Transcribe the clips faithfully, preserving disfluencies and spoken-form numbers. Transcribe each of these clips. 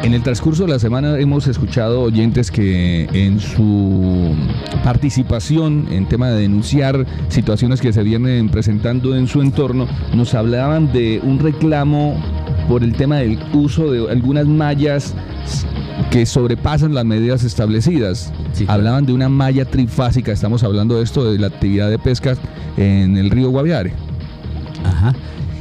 En el transcurso de la semana hemos escuchado oyentes que en su participación en tema de denunciar situaciones que se vienen presentando en su entorno, nos hablaban de un reclamo por el tema del uso de algunas mallas que sobrepasan las medidas establecidas. Sí, claro. Hablaban de una malla trifásica, estamos hablando de esto, de la actividad de pesca en el río Guaviare. Ajá.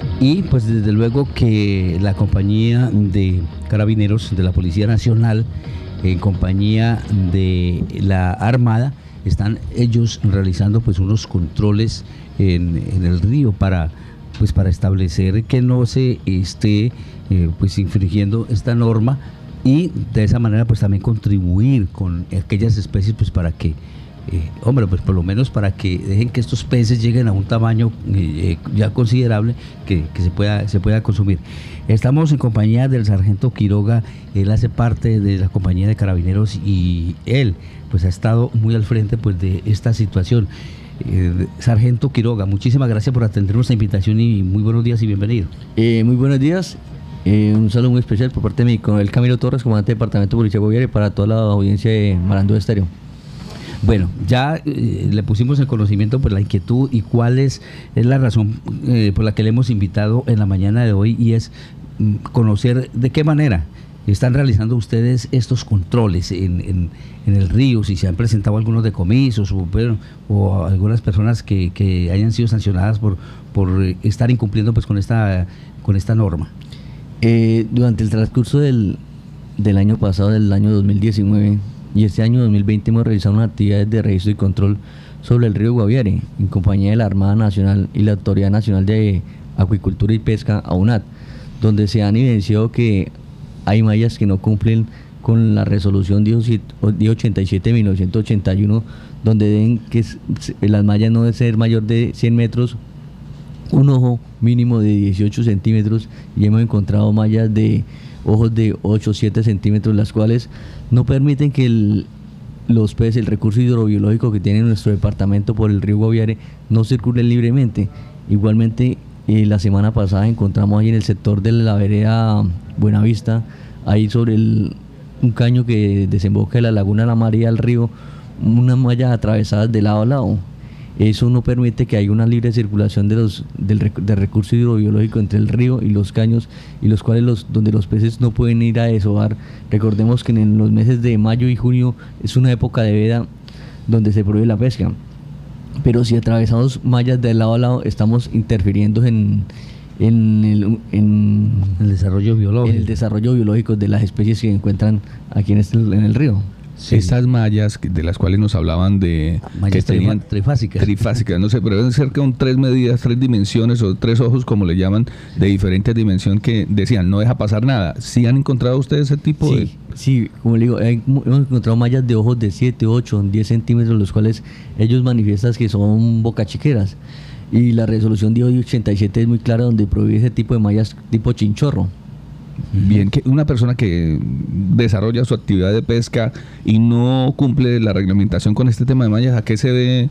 Y pues desde luego que la compañía de carabineros de la Policía Nacional, en compañía de la Armada, están ellos realizando pues unos controles en, en el río para pues para establecer que no se esté eh, pues infringiendo esta norma, y de esa manera pues también contribuir con aquellas especies pues para que Eh, hombre, pues por lo menos para que dejen que estos peces lleguen a un tamaño eh, ya considerable que, que se pueda se pueda consumir. Estamos en compañía del sargento Quiroga. Él hace parte de la compañía de carabineros y él pues ha estado muy al frente pues de esta situación. Eh, sargento Quiroga, muchísimas gracias por atender nuestra invitación y muy buenos días y bienvenido. Eh, muy buenos días. Eh, un saludo muy especial por parte de mi coronel Camilo Torres, comandante del Departamento de Policía Guaviare, para toda la audiencia de Marandó Estéreo. Bueno, ya eh, le pusimos en conocimiento pues la inquietud y cuál es, es la razón eh, por la que le hemos invitado en la mañana de hoy, y es mm, conocer de qué manera están realizando ustedes estos controles en, en, en el río, si se han presentado algunos decomisos o, bueno, o algunas personas que, que hayan sido sancionadas por, por estar incumpliendo pues con esta, con esta norma. Eh, durante el transcurso del, del año pasado, del año dos mil diecinueve, y este año dos mil veinte hemos realizado unas actividades de registro y control sobre el río Guaviare en compañía de la Armada Nacional y la Autoridad Nacional de Acuicultura y Pesca, AUNAT, donde se han evidenciado que hay mallas que no cumplen con la resolución diez ochenta y siete de mil novecientos ochenta y uno, donde deben que las mallas no deben ser mayor de cien metros, un ojo mínimo de dieciocho centímetros, y hemos encontrado mallas de ojos de ocho o siete centímetros, las cuales no permiten que el, los peces, el recurso hidrobiológico que tiene nuestro departamento por el río Guaviare, no circulen libremente. Igualmente, eh, la semana pasada encontramos ahí en el sector de la vereda Buenavista, ahí sobre el, un caño que desemboca de la laguna La María al río, unas mallas atravesadas de lado a lado. Eso no permite que haya una libre circulación de los, del, del recurso hidrobiológico entre el río y los caños, y los cuales los, donde los peces no pueden ir a desovar. Recordemos que en los meses de mayo y junio es una época de veda donde se prohíbe la pesca. Pero si atravesamos mallas de lado a lado, estamos interfiriendo en, en, el, en el desarrollo biológico. En el desarrollo biológico de las especies que se encuentran aquí en, este, en el río. Sí. Estas mallas de las cuales nos hablaban de mallas que tenían trifásicas, trifásicas, no sé, pero deben ser con tres medidas, tres dimensiones o tres ojos, como le llaman, de diferentes dimensiones, que decían no deja pasar nada. ¿Sí han encontrado ustedes ese tipo sí, de...? Sí, como le digo, hay, hemos encontrado mallas de ojos de siete, ocho, diez centímetros, los cuales ellos manifiestan que son bocachiqueras, y la resolución diez ochenta y siete es muy clara, donde prohíbe ese tipo de mallas tipo chinchorro. Bien, que una persona que desarrolla su actividad de pesca y no cumple la reglamentación con este tema de mallas, ¿a qué se ve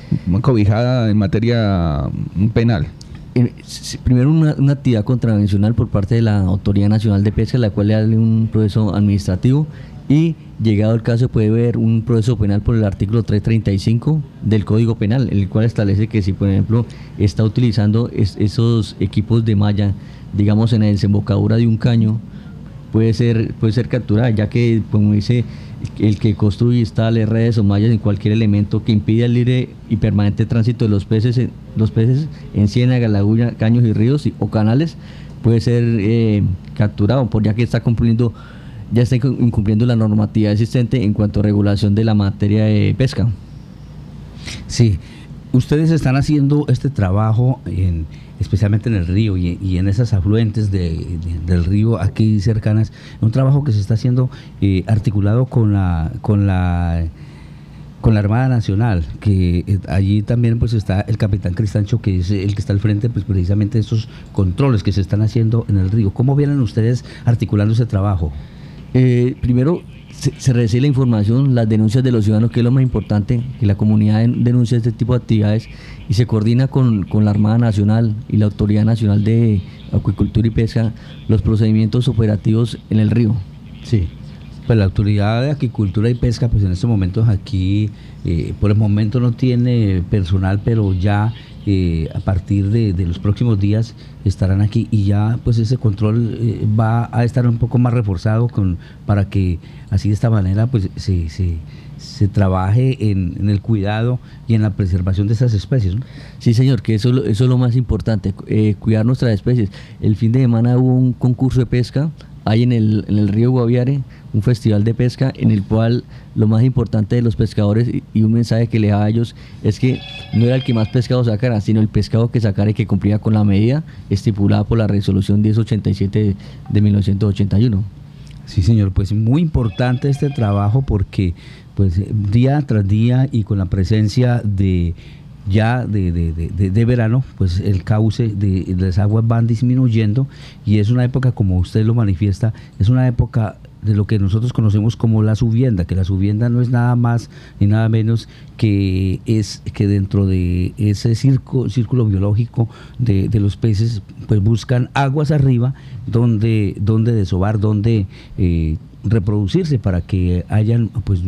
cobijada en materia penal? Eh, primero, una, una actividad contravencional por parte de la Autoridad Nacional de Pesca, la cual le da un proceso administrativo, y llegado el caso puede haber un proceso penal por el artículo trescientos treinta y cinco del Código Penal, el cual establece que si, por ejemplo, está utilizando es, esos equipos de malla, digamos, en la desembocadura de un caño, puede ser puede ser capturada, ya que, como dice, el que construye, instale redes o mallas en cualquier elemento que impida el libre y permanente tránsito de los peces, los peces en ciénaga, laguna, caños y ríos y, o canales, puede ser eh, capturado, por ya que está cumpliendo ya está incumpliendo la normatividad existente en cuanto a regulación de la materia de pesca. Sí, ustedes están haciendo este trabajo en, especialmente en el río y, y en esas afluentes de, de, del río aquí cercanas, un trabajo que se está haciendo eh, articulado con la con la con la Armada Nacional, que eh, allí también pues está el capitán Cristancho, que es el que está al frente pues precisamente de estos controles que se están haciendo en el río. ¿Cómo vienen ustedes articulando ese trabajo? Eh, primero se, se recibe la información, las denuncias de los ciudadanos, que es lo más importante, que la comunidad denuncia este tipo de actividades, y se coordina con, con la Armada Nacional y la Autoridad Nacional de Acuicultura y Pesca los procedimientos operativos en el río. Sí, pues la Autoridad de Aquicultura y Pesca, pues en estos momentos aquí, eh, por el momento no tiene personal, pero ya eh, a partir de, de los próximos días estarán aquí y ya pues ese control eh, va a estar un poco más reforzado con, para que así de esta manera pues se, se, se trabaje en, en el cuidado y en la preservación de estas especies, ¿no? Sí, señor, que eso, eso es lo más importante, eh, cuidar nuestras especies. El fin de semana hubo un concurso de pesca, hay en el, en el río Guaviare, un festival de pesca en el cual lo más importante de los pescadores y, y un mensaje que le daba a ellos es que no era el que más pescado sacara, sino el pescado que sacara y que cumplía con la medida estipulada por la resolución diez ochenta y siete de, de mil novecientos ochenta y uno. Sí, señor, pues muy importante este trabajo porque pues día tras día y con la presencia de ya de, de, de, de verano, pues el cauce de, de las aguas van disminuyendo y es una época, como usted lo manifiesta, es una época de lo que nosotros conocemos como la subienda, que la subienda no es nada más ni nada menos que es que dentro de ese circo, círculo biológico de, de los peces, pues buscan aguas arriba donde, donde desovar, donde eh, reproducirse para que hayan pues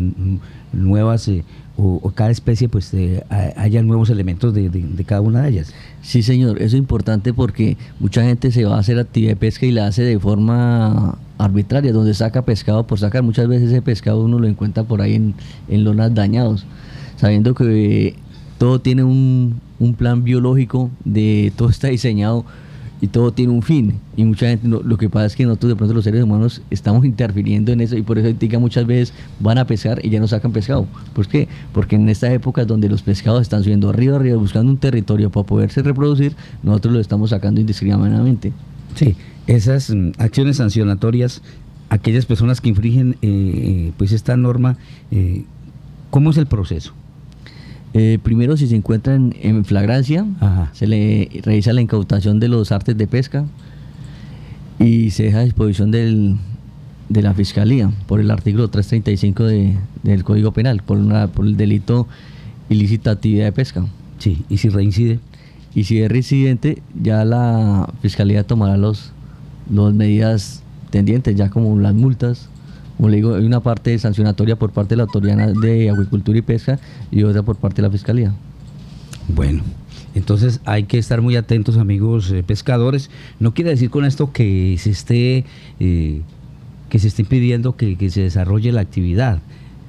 nuevas eh, o, o cada especie pues eh, haya nuevos elementos de, de, de cada una de ellas. Sí, señor, eso es importante porque mucha gente se va a hacer actividad de pesca y la hace de forma arbitraria, donde saca pescado por sacar. Muchas veces ese pescado uno lo encuentra por ahí en, en lonas dañados, sabiendo que eh, todo tiene un, un plan biológico, de todo está diseñado y todo tiene un fin, y mucha gente, no, lo que pasa es que nosotros de pronto los seres humanos estamos interfiriendo en eso y por eso diga, muchas veces van a pescar y ya no sacan pescado. ¿Por qué? Porque en estas épocas donde los pescados están subiendo arriba arriba buscando un territorio para poderse reproducir, nosotros lo estamos sacando indiscriminadamente. Sí, esas mm, acciones sancionatorias, aquellas personas que infringen eh, pues esta norma, eh, ¿cómo es el proceso? Eh, primero, si se encuentran en flagrancia, Ajá. se le revisa la incautación de los artes de pesca y se deja a disposición del, de la Fiscalía por el artículo trescientos treinta y cinco de, del Código Penal, por, una, por el delito ilícita actividad de pesca. Sí, y si reincide. Y si es reincidente, ya la Fiscalía tomará los, los medidas tendientes, ya como las multas. Como le digo, hay una parte sancionatoria por parte de la Autoridad de Acuicultura y Pesca y otra por parte de la Fiscalía. Bueno, entonces hay que estar muy atentos, amigos eh, pescadores. No quiere decir con esto que se esté, eh, que se esté impidiendo que, que se desarrolle la actividad.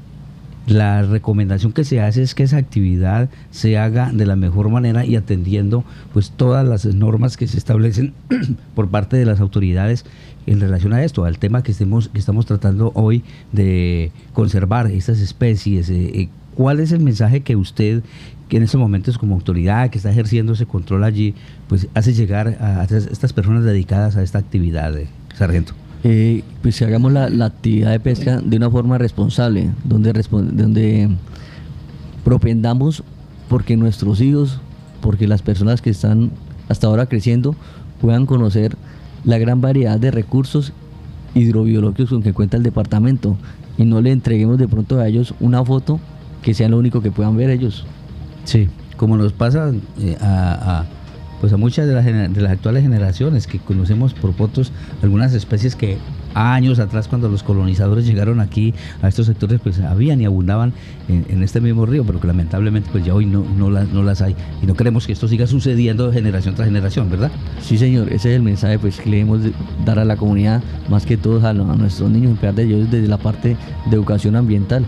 La recomendación que se hace es que esa actividad se haga de la mejor manera y atendiendo pues todas las normas que se establecen por parte de las autoridades en relación a esto, al tema que estemos que estamos tratando hoy de conservar estas especies. Eh, ¿Cuál es el mensaje que usted, que en estos momentos como autoridad que está ejerciendo ese control allí, pues hace llegar a estas personas dedicadas a esta actividad, eh, sargento? Eh, pues que hagamos la, la actividad de pesca de una forma responsable, donde, donde propendamos porque nuestros hijos, porque las personas que están hasta ahora creciendo puedan conocer la gran variedad de recursos hidrobiológicos con que cuenta el departamento y no le entreguemos de pronto a ellos una foto que sea lo único que puedan ver ellos. Sí, como nos pasa eh, a, a pues a muchas de las, de las actuales generaciones que conocemos por fotos algunas especies que años atrás, cuando los colonizadores llegaron aquí a estos sectores, pues habían y abundaban en, en este mismo río, pero que lamentablemente pues ya hoy no, no, las, no las hay y no queremos que esto siga sucediendo de generación tras generación, ¿verdad? Sí, señor, ese es el mensaje pues que le debemos dar a la comunidad, más que todo a, a nuestros niños, empezar de ellos desde la parte de educación ambiental.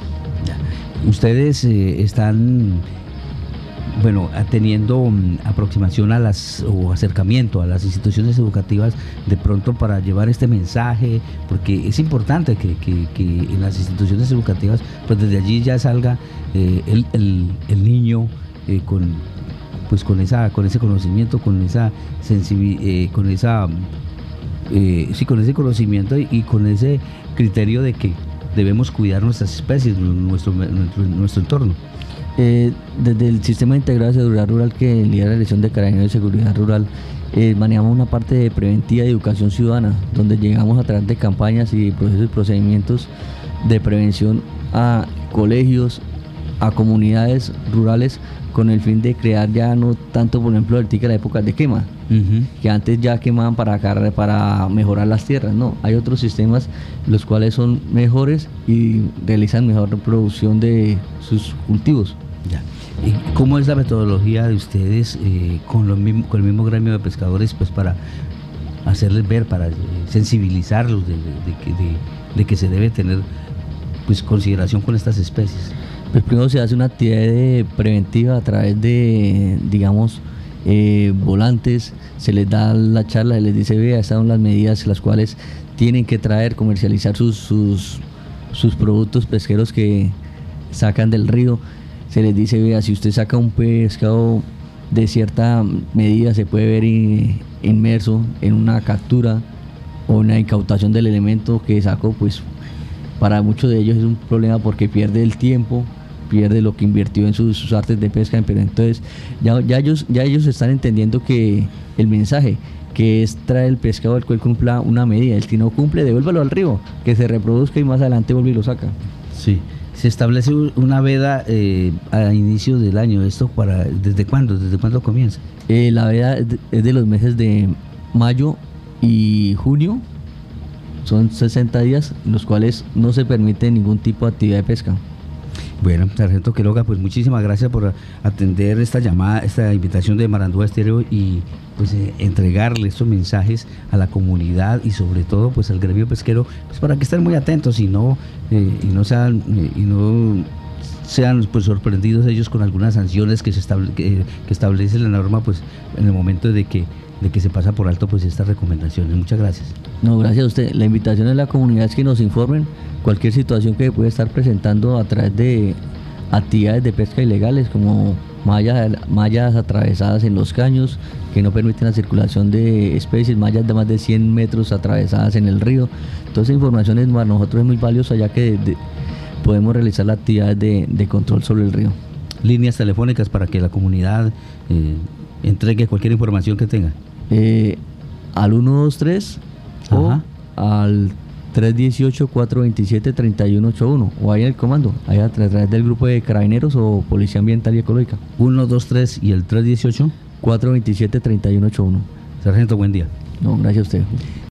Ustedes eh, están bueno, teniendo um, aproximación a las o acercamiento a las instituciones educativas de pronto para llevar este mensaje, porque es importante que, que, que en las instituciones educativas pues desde allí ya salga eh, el, el, el niño eh, con pues con esa con ese conocimiento, con esa sensibilidad, eh, con esa eh, sí, con ese conocimiento y, y con ese criterio de que debemos cuidar nuestras especies, nuestro nuestro, nuestro entorno. Eh, desde el Sistema Integrado de Seguridad Rural que lidera la Dirección de Carabineros de Seguridad Rural, eh, manejamos una parte de preventiva y educación ciudadana, donde llegamos a través de campañas y procesos y procedimientos de prevención a colegios, a comunidades rurales con el fin de crear ya no tanto, por ejemplo, el tique de la época de quema, uh-huh. que antes ya quemaban para, para mejorar las tierras. No, hay otros sistemas los cuales son mejores y realizan mejor reproducción de sus cultivos. Ya. ¿Y cómo es la metodología de ustedes eh, con, los mismo, con el mismo gremio de pescadores, pues para hacerles ver, para eh, sensibilizarlos de, de, de, de, de que se debe tener pues consideración con estas especies? Pues primero se hace una actividad de preventiva a través de, digamos, eh, volantes, se les da la charla, se les dice, vea, estas son las medidas las cuales tienen que traer, comercializar sus, sus, sus productos pesqueros que sacan del río. Se les dice, vea, si usted saca un pescado de cierta medida, se puede ver in, inmerso en una captura o una incautación del elemento que sacó, pues para muchos de ellos es un problema porque pierde el tiempo, pierde lo que invirtió en sus, sus artes de pesca, pero entonces ya, ya, ellos, ya ellos están entendiendo que el mensaje, que es traer el pescado al cual cumpla una medida, el que no cumple, devuélvalo al río, que se reproduzca y más adelante vuelve y lo saca. Sí, se establece una veda eh, a inicio del año, ¿esto para desde cuándo? ¿Desde cuándo comienza? Eh, la veda es de, es de los meses de mayo y junio, son sesenta días, en los cuales no se permite ningún tipo de actividad de pesca. Bueno, Sargento Quiroga, pues muchísimas gracias por atender esta llamada, esta invitación de Marandúa Estéreo y pues eh, entregarle estos mensajes a la comunidad y sobre todo pues al gremio pesquero, pues para que estén muy atentos y no eh, y no sean eh, y no sean pues sorprendidos ellos con algunas sanciones que se estable, que, que establece la norma pues en el momento de que de que se pasa por alto pues estas recomendaciones. Muchas gracias. No, gracias a usted. La invitación a la comunidad es que nos informen cualquier situación que puede estar presentando a través de actividades de pesca ilegales como mallas, mallas atravesadas en los caños que no permiten la circulación de especies, mallas de más de cien metros atravesadas en el río. Toda esa información es, para nosotros es muy valiosa ya que de, de, podemos realizar las actividades de, de control sobre el río. Líneas telefónicas para que la comunidad eh, entregue cualquier información que tenga. Eh, al uno dos tres o al tres uno ocho, cuatro dos siete, tres uno ocho uno o ahí en el comando, ahí a través del grupo de carabineros o Policía Ambiental y Ecológica. uno dos tres y el tres uno ocho, cuatro dos siete, tres uno ocho uno. Sargento, buen día. No, gracias a usted.